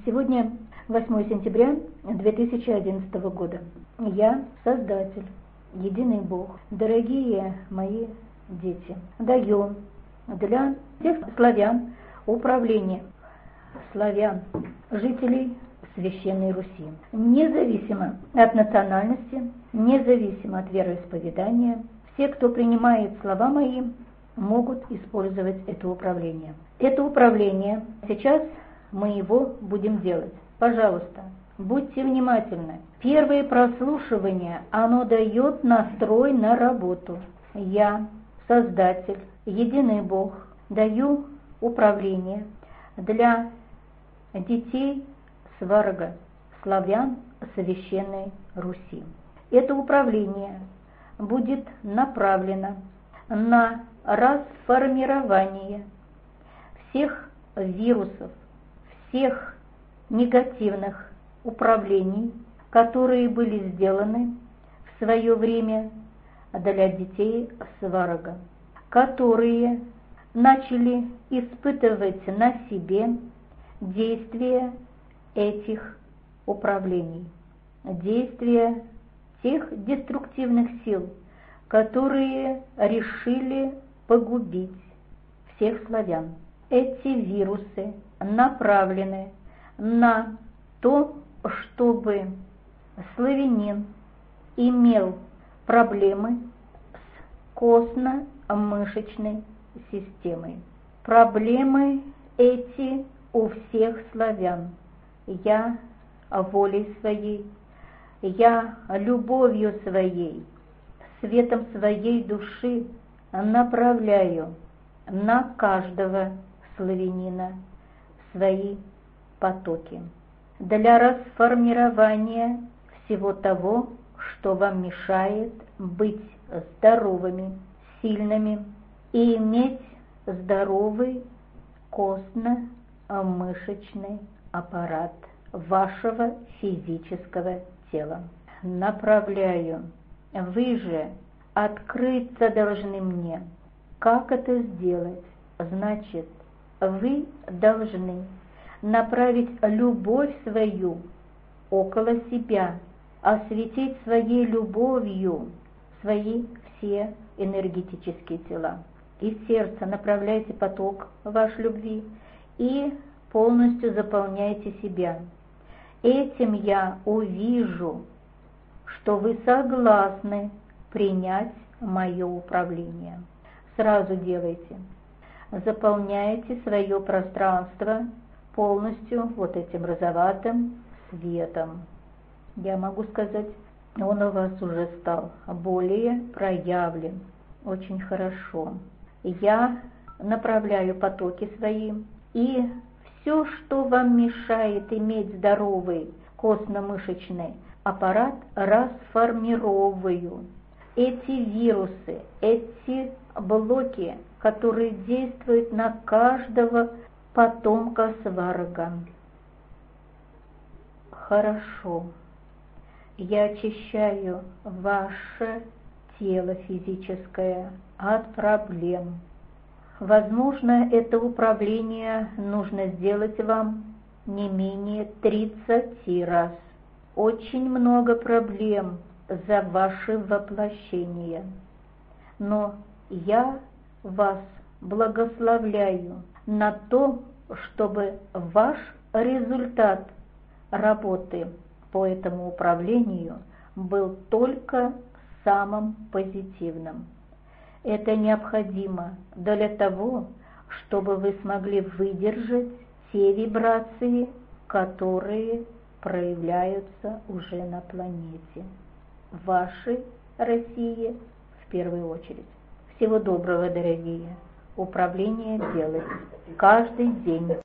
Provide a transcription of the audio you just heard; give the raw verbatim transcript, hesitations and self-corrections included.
Сегодня восьмое сентября две тысячи одиннадцатого года. Я Создатель, Единый Бог. Дорогие мои дети, даю для всех славян управление славян, жителей Священной Руси, независимо от национальности, независимо от вероисповедания, все, кто принимает слова мои, могут использовать это управление. Это управление сейчас мы его будем делать. Пожалуйста, будьте внимательны. Первое прослушивание, оно дает настрой на работу. Я, Создатель, Единый Бог, даю управление для детей Сварога, славян Священной Руси. Это управление будет направлено на расформирование всех вирусов, всех негативных управлений, которые были сделаны в свое время для детей Сварога, которые начали испытывать на себе действие этих управлений, действия тех деструктивных сил, которые решили погубить всех славян. Эти вирусы направлены на то, чтобы славянин имел проблемы с костно-мышечной системой. Проблемы эти у всех славян. Я волей своей, я любовью своей, светом своей души направляю на каждого славянина свои потоки для расформирования всего того, что вам мешает быть здоровыми, сильными и иметь здоровый костно-мышечный аппарат вашего физического тела. Направляю. Вы же открыться должны мне. Как это сделать? Значит, вы должны направить любовь свою около себя, осветить своей любовью свои все энергетические тела. Из сердца направляйте поток вашей любви и полностью заполняйте себя. Этим я увижу, что вы согласны принять мое управление. Сразу делайте. Заполняйте свое пространство полностью вот этим розоватым светом. Я могу сказать, он у вас уже стал более проявлен. Очень хорошо. Я направляю потоки свои, и все, что вам мешает иметь здоровый костно-мышечный аппарат, расформировываю. Эти вирусы, эти блоки, которые действуют на каждого потомка Сварога. Хорошо. Я очищаю ваше тело физическое от проблем. Возможно, это управление нужно сделать вам не менее тридцати раз. Очень много проблем за ваше воплощение. Но я вас благословляю на то, чтобы ваш результат работы по этому управлению был только самым позитивным. Это необходимо для того, чтобы вы смогли выдержать те вибрации, которые проявляются уже на планете, в вашей России в первую очередь. Всего доброго, дорогие. Управление делать каждый день.